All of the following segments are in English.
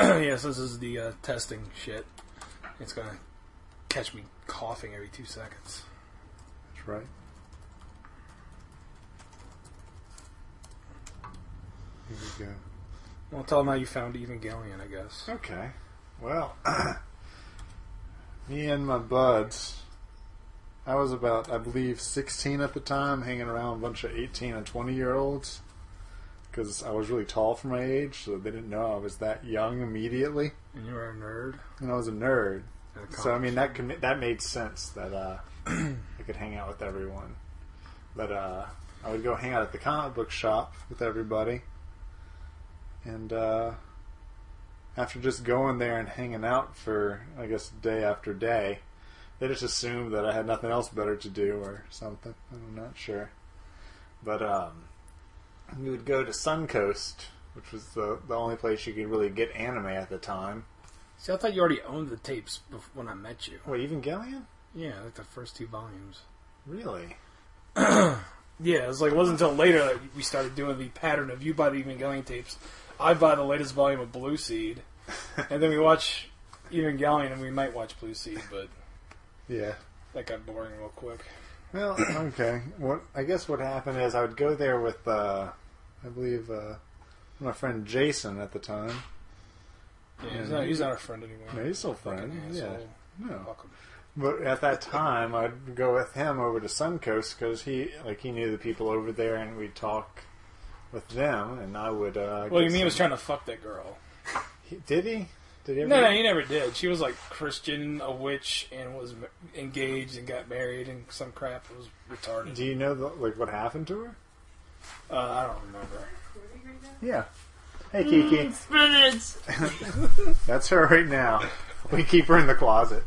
Yes, this is the testing shit. It's gonna catch me coughing every 2 seconds. That's right. Here we go. Well, tell them how you found Evangelion, I guess. Okay. Well, me and my buds, I was about, I believe, 16 at the time, hanging around a bunch of 18 and 20-year-olds. Because I was really tall for my age, so they didn't know I was that young immediately. And you were a nerd? And I was a nerd. So, I mean, that made sense that I could hang out with everyone. But I would go hang out at the comic book shop with everybody. And after just going there and hanging out for, I guess, day after day, they just assumed that I had nothing else better to do or something. I'm not sure. But we would go to Suncoast, which was the only place you could really get anime at the time. See, I thought you already owned the tapes when I met you. Wait, Evangelion? Yeah, like the first 2 volumes. Really? Yeah, it wasn't until later that we started doing the pattern of you buy the Evangelion tapes, I buy the latest volume of Blue Seed, and then we watch Evangelion and we might watch Blue Seed, but yeah, that got boring real quick. Well, okay. I guess what happened is I would go there with, I believe, my friend Jason at the time. Yeah, he's not a friend anymore. No, he's still a friend. Yeah. No. Fuck him. But at that time, I'd go with him over to Suncoast because he knew the people over there, and we'd talk with them, and I would. Well, you mean he was trying to fuck that girl? Did he? Did he ever? No, he never did. She was like Christian, a witch, and was engaged and got married and some crap. It was retarded. Do you know what happened to her? I don't remember. Yeah. Hey, Kiki. Spinach! That's her right now. We keep her in the closet.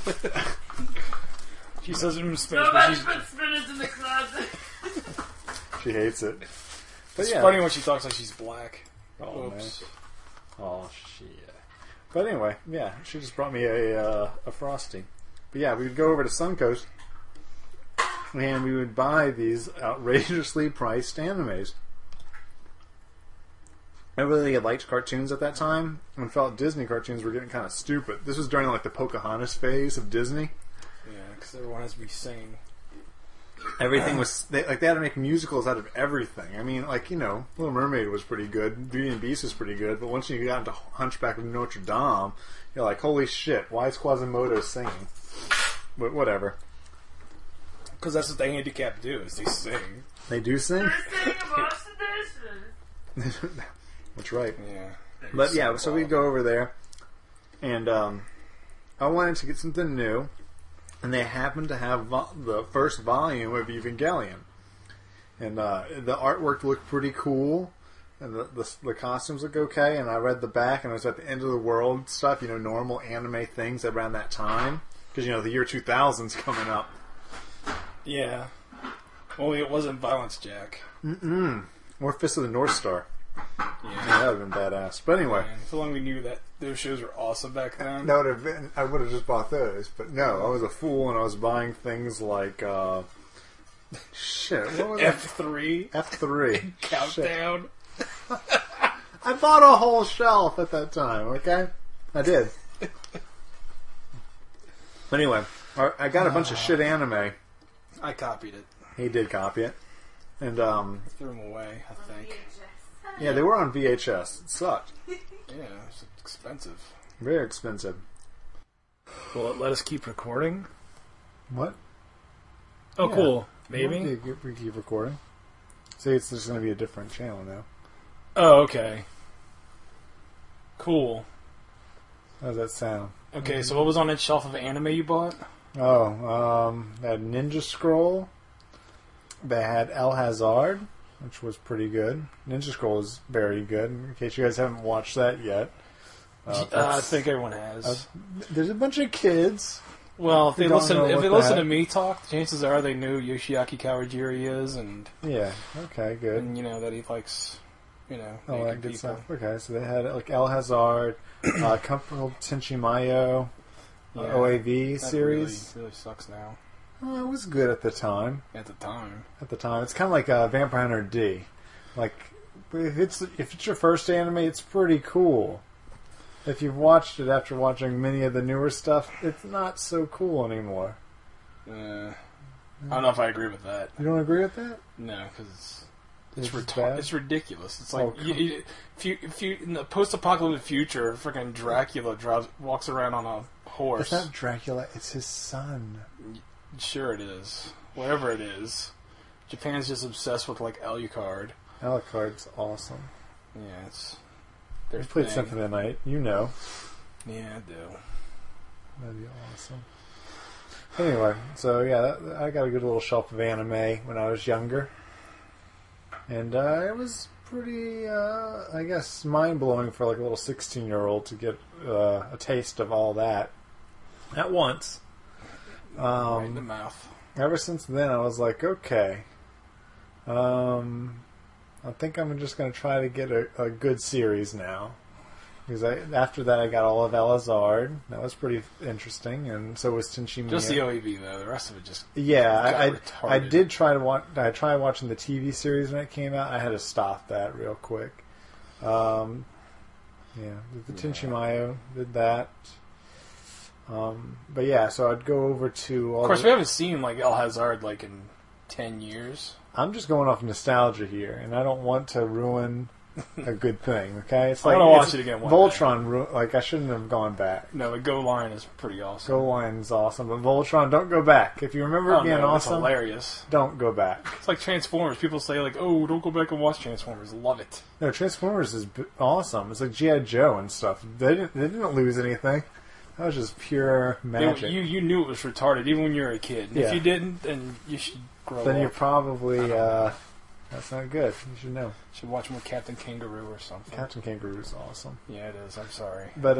She says it in Spanish, but Nobody she's... put spinach in the closet! She hates it. But It's yeah. funny when she talks like she's black. Oh, Oops. man. Oh, shit. But anyway, yeah, she just brought me a Frosty. But yeah, we would go over to Suncoast, and we would buy these outrageously priced animes. I really liked cartoons at that time, and felt Disney cartoons were getting kind of stupid. This was during the Pocahontas phase of Disney. Yeah, because everyone has to be singing. Everything was they had to make musicals out of everything. I mean, Little Mermaid was pretty good, Beauty and the Beast was pretty good, but once you got into Hunchback of Notre Dame, you're like, holy shit, why is Quasimodo singing? But whatever. Because that's what the handicapped do, is they sing. They do sing? They're saying about sedition. That's right. Yeah. But yeah, so we'd go over there, and I wanted to get something new, and they happened to have the first volume of Evangelion, and the artwork looked pretty cool, and the costumes looked okay, and I read the back, and it was at the end of the world stuff, normal anime things around that time, because the year 2000's coming up. Yeah. Only it wasn't Violence Jack. Or Fist of the North Star. Yeah. That would have been badass. But anyway. Man, so long we knew that those shows were awesome back then. That would have been. I would have just bought those, but no, I was a fool and I was buying things like shit. What was F3. F3 Countdown. I bought a whole shelf at that time. Okay, I did. But anyway, I got a bunch of shit anime. I copied it. He did copy it, and Threw them away, I think. yeah, they were on VHS. It sucked. Yeah, it's expensive. Very expensive. Will it let us keep recording? What? Oh, Yeah. cool. Maybe? We keep recording. See, it's just going to be a different channel now. Oh, okay. Cool. How does that sound? Okay, so what was on that shelf of anime you bought? Oh, they had Ninja Scroll. They had El Hazard, which was pretty good. Ninja Scroll is very good. In case you guys haven't watched that yet. I think everyone has. There's a bunch of kids. Well, if they don't listen, know if what they the listen to heck. me talk, chances are they knew Yoshiaki Kawajiri is, and Yeah, okay, good. that he likes, Oh, making that good people. stuff. Okay, so they had El Hazard, Company called Tenchi Mayo, Yeah, OAV that series. really sucks now. Oh, it was good at the time. At the time, It's kind of like Vampire Hunter D. Like, if it's your first anime, it's pretty cool. if you've watched it after watching many of the newer stuff, it's not so cool anymore. I don't know if I agree with that. You don't agree with that? No, because It's it's ridiculous. It's like Oh, if you in the post-apocalyptic future, freaking Dracula walks around on a horse. It's not Dracula. It's his son. Sure, it is. Whatever it is, Japan's just obsessed with like Alucard. Alucard's awesome. Yeah, it's. I Their played thing. Symphony of the Night. You know. Yeah, I do. That'd be awesome. Anyway, so yeah, I got a good little shelf of anime when I was younger. And it was pretty, I guess, mind-blowing for like a little 16-year-old to get a taste of all that at once. Right in the mouth. Ever since then, I was like, okay. I think I'm just going to try to get a good series now. Because after that, I got all of Elazard. That was pretty interesting, and so was Tenchi Muyo. Just the OEV though. The rest of it just Yeah, got I retarded. did try to watch. I tried watching the TV series when it came out. I had to stop that real quick. Yeah, the Tenchi Muyo did that. But yeah, so I'd go over to. All Of course, we haven't seen like El Hazard like in 10 years. I'm just going off nostalgia here, and I don't want to ruin a good thing. Okay, it's I like wanna watch it's it again one Voltron. Like I shouldn't have gone back. No, the Go line is pretty awesome. Go Line's awesome, but Voltron, don't go back. If you remember it being no, it's awesome, hilarious. don't go back. It's like Transformers. People say like, "Oh, don't go back and watch Transformers." Love it. No, Transformers is awesome. It's like G.I. Joe and stuff. They didn't lose anything. That was just pure magic. You knew it was retarded even when you were a kid. And Yeah. If you didn't, then you should grow Then up. you're probably that's not good. You should know. Should watch more Captain Kangaroo or something. Captain Kangaroo is awesome. Yeah, it is. I'm sorry. But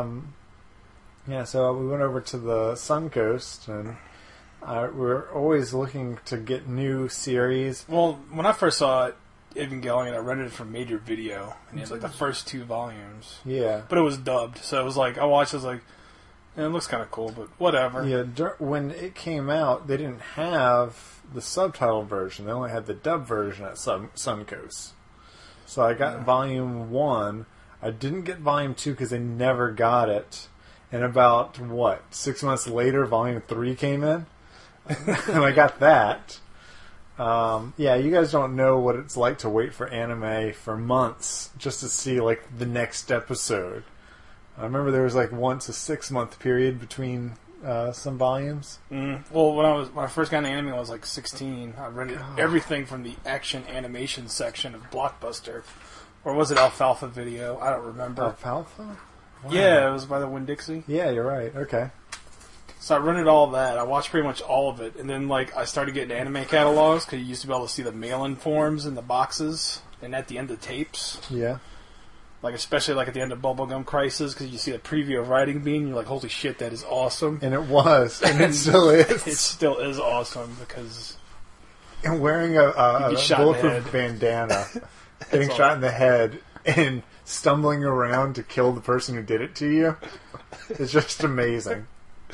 yeah. So we went over to the Sun Coast, and we're always looking to get new series. Well, when I first saw it, Evangelion, I rented it from Major Video, and it had like the first 2 volumes. Yeah. But it was dubbed, so it was like I watched. I was like, it looks kind of cool, but whatever. Yeah, when it came out, they didn't have the subtitle version. They only had the dub version at Suncoast. So I got volume 1. I didn't get volume 2 because they never got it. And about, 6 months later, volume 3 came in? And I got that. Yeah, you guys don't know what it's like to wait for anime for months just to see, like, the next episode. I remember there was, like, once a 6-month period between some volumes. Well, when I first got into anime, I was like 16. I rented everything from the action animation section of Blockbuster, or was it Alfalfa Video? I don't remember. Alfalfa? Wow. Yeah, it was by the Winn-Dixie. Yeah, you're right. Okay. So I rented all that. I watched pretty much all of it, and then like I started getting anime catalogs because you used to be able to see the mail-in forms in the boxes and at the end of tapes. Yeah. Like especially like at the end of Bubblegum Crisis because you see the preview of Writing Bean, and you're like, holy shit, that is awesome. And it was, and it still is. It still is awesome because And wearing You a get shot in the bulletproof head. bandana, getting all. shot in the head, and stumbling around to kill the person who did it to you. It's just amazing.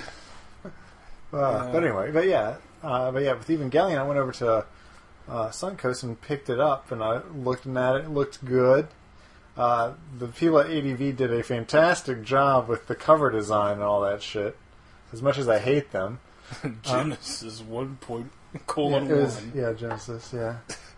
But anyway, but yeah, with Evangelion, I went over to Suncoast and picked it up, and I looked at it. It looked good. The people at ADV did a fantastic job with the cover design and all that shit. As much as I hate them. Genesis 1:1. Yeah, Genesis, yeah.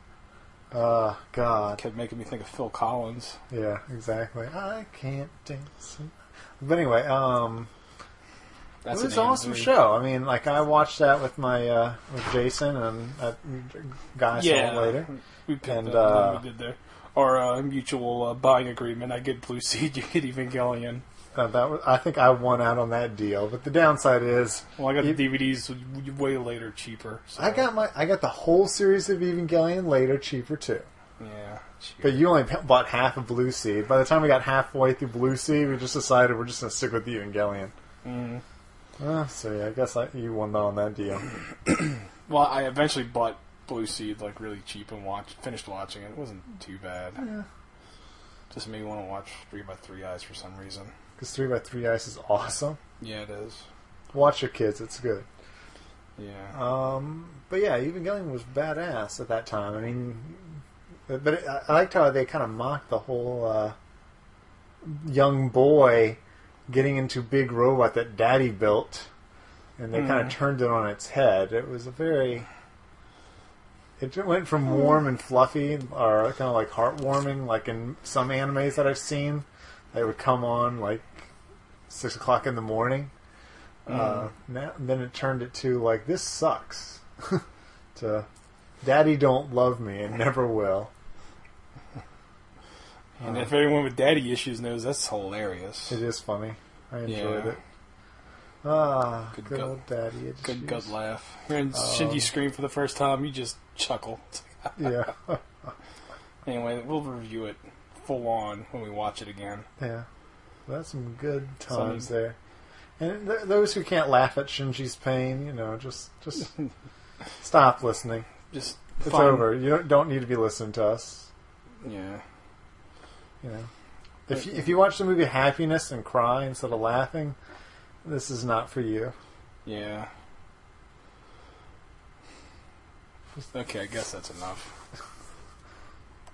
God. Kept making me think of Phil Collins. Yeah, exactly. I can't dance. But anyway, it That's was an an awesome AMV. show. I mean, like, I watched that with my, with Jason and that guy I saw later. We picked And, up we did there. Our mutual buying agreement. I get Blue Seed, you get Evangelion. I think I won out on that deal. But the downside is, Well, I got the DVDs way later, cheaper. So. I got the whole series of Evangelion later, cheaper too. Yeah. cheaper. But you only bought half of Blue Seed. By the time we got halfway through Blue Seed, we just decided we're just going to stick with Evangelion. So yeah, I guess you won on that deal. Well, I eventually bought Blue Seed like really cheap and finished watching it. It wasn't too bad. Yeah. Just made me want to watch 3x3 Eyes for some reason. Because 3x3 Ice is awesome. Yeah, it is. Watch your kids, it's good. Yeah. But yeah, Evangelion was badass at that time. I mean, I liked how they kind of mocked the whole young boy getting into big robot that Daddy built, and they kind of turned it on its head. It was a very... It went from warm and fluffy, or kind of like heartwarming, like in some animes that I've seen. They would come on like 6 o'clock in the morning. Then it turned it to like, this sucks. To Daddy don't love me and never will. And if anyone with daddy issues knows, that's hilarious. It is funny. I enjoyed it. Good old daddy issues. Good gut laugh. Hearing Shinji scream for the first time, you just chuckle. Yeah. Anyway, we'll review it full on when we watch it again. Yeah. That's some good times there. And those who can't laugh at Shinji's pain, just stop listening. It's over. You don't need to be listening to us. Yeah. If you watch the movie Happiness and cry instead of laughing, this is not for you. Yeah. Okay, I guess that's enough.